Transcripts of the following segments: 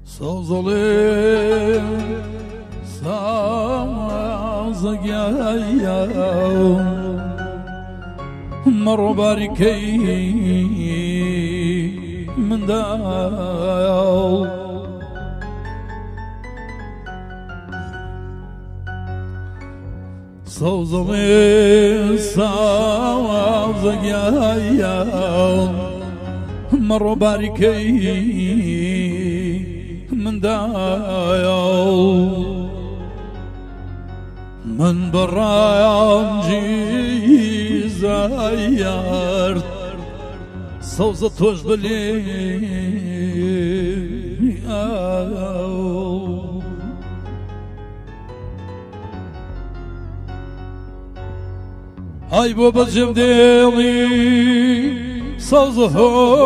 سوزلي سازقيا مر باركي من داو سوزلي سازقيا مر باركي من دايو من بران جي زايرت صوزة توش بلي هاي بابا جمديلي صوزة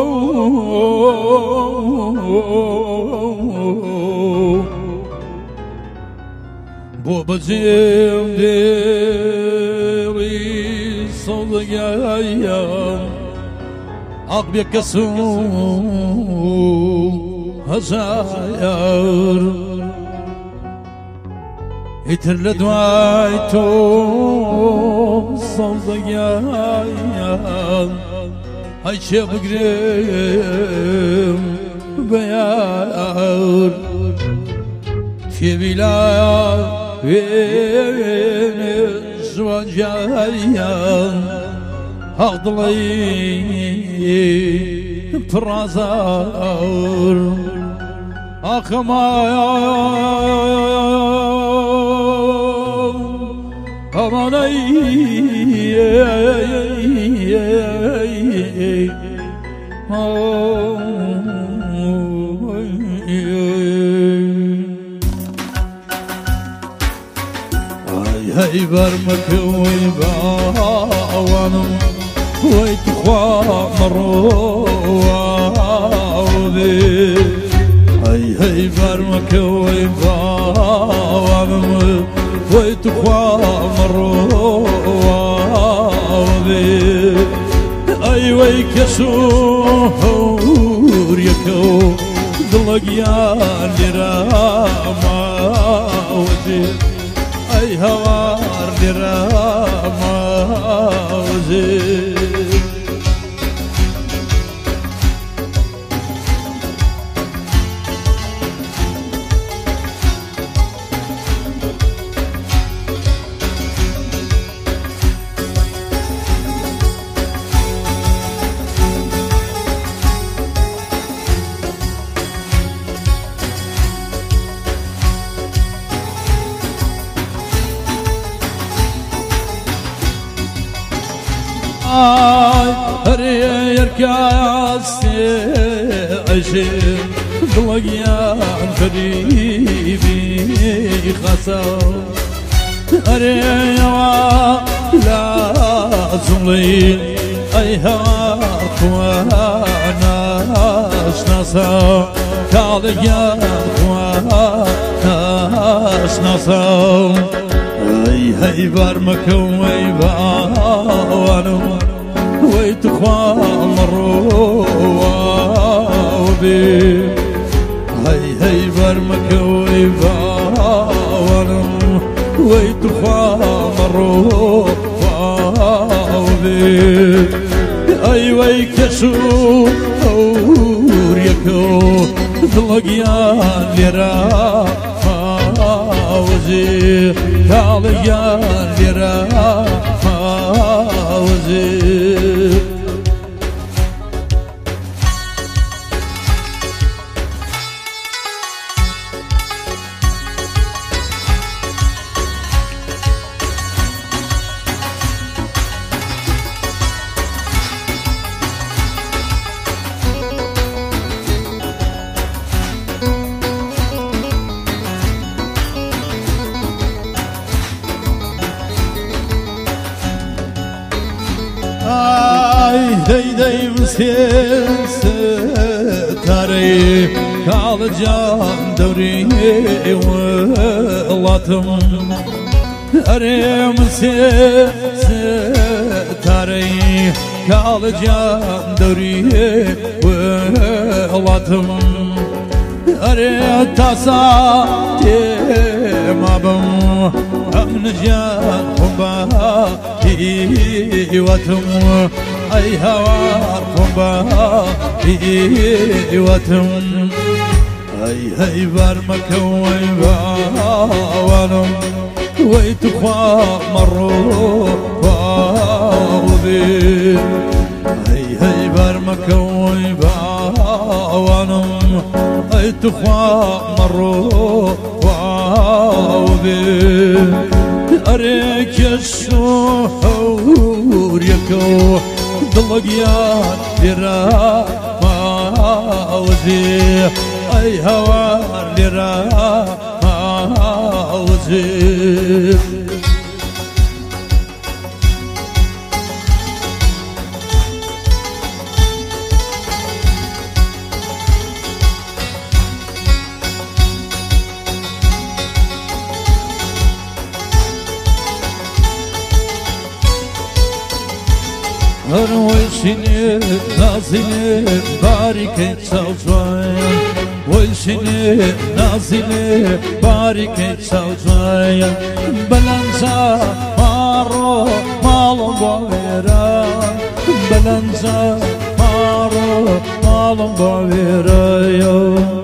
بابا جمديلي صوزة عقبي كسو هزاير يتر دوايتو صوزة هاي شي بقريم بيار في ولاية وين الزواجايا هغضلي برازار أخمايا أماني هاي برمك ويباوانم ويتخوى مروابي هاي برمك ويباوانم ويتخوى مروابي اي ويكسور يكو دلقيان لراماوزي اي هوار لراماوزي يركاسي عشير ضلقيان فريبي خسر أريوا لا زملين أيها خواناش نصر كاليان خواناش نصر هاي برمك ويباوانو ويتخوى مروابي هاي برمك ويباوانو ويتخوى مروابي اي ويكسو يكو ضلقيان لرافاوزي كاليان لرافاوزي داي مسكين ستاري كالجان دوري ولاتم أري مسكين ستاري كالجان دوري ولاتم أري تاساتي ما بم أمن جان خبا وتم أي هوار خبا وتم أي بار مكوي وانم ويتخوا مروا وبي أي بار مكوي وانم ويتخوا مروا وبي أريك الشهور يكو ضلقيان لرا ما وزي أي هوار لرا ما وزي ويشني نازلي بارك تشوفايا ويشني نازلي بارك تشوفايا بلنزا مارو مالو بويرا بلنزا مارو مالو بويرا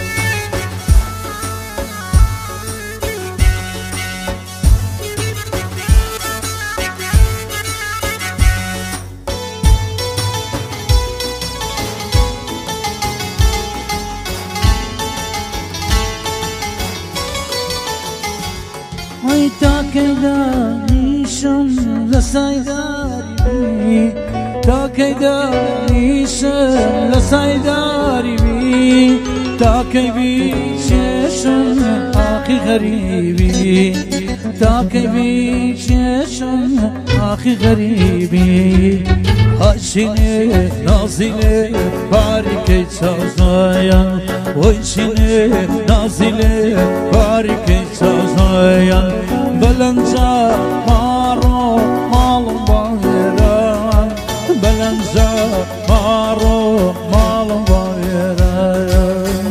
Ay ta kayda nişan la saydari ta kayda nişan la saydari ta kaybi şeşan akhi garibi ta kaybi şeşan akhi garibi Haşine nazile barike çazayan Haşine nazile barike çazayan Belenza maro malum bayran Belenza maro malum bayran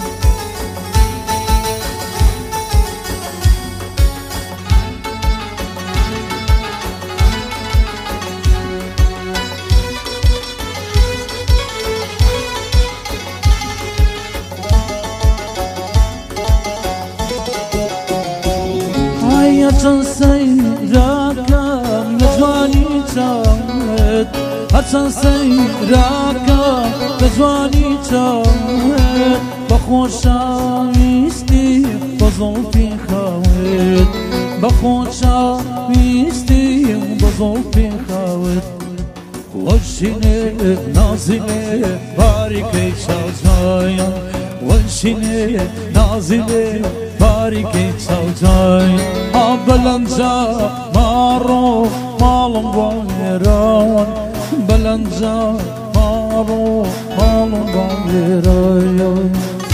Hayatın seyrakam mezvani çamet Hayatın seyrakam mezvani çamet بخوشاویستی بزلفی خواهد بخوشاویستی بزلفی خواهد وشینه نازله باریکه چاوزایم وشینه نازله باریکه چاوزایم بلنزا مارو مالم ویران بلنزا مارو مالم ویران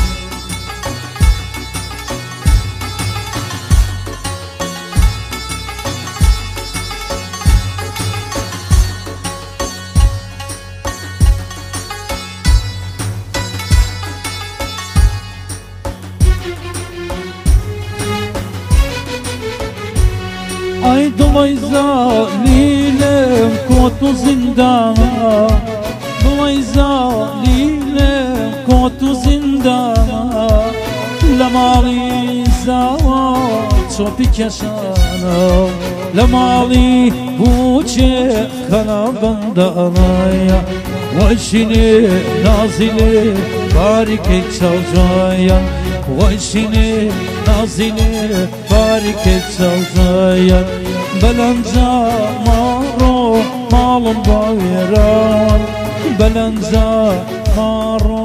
Ay dolay zalim kotu zindana Dolay zalim kotu zindana Lamali zavat çopi keşana Lamali buçe kana bandana Vayşini nazili barike çavcayan Vayşini nazili barike çavcayan Belenza maro malum bayran Belenza maro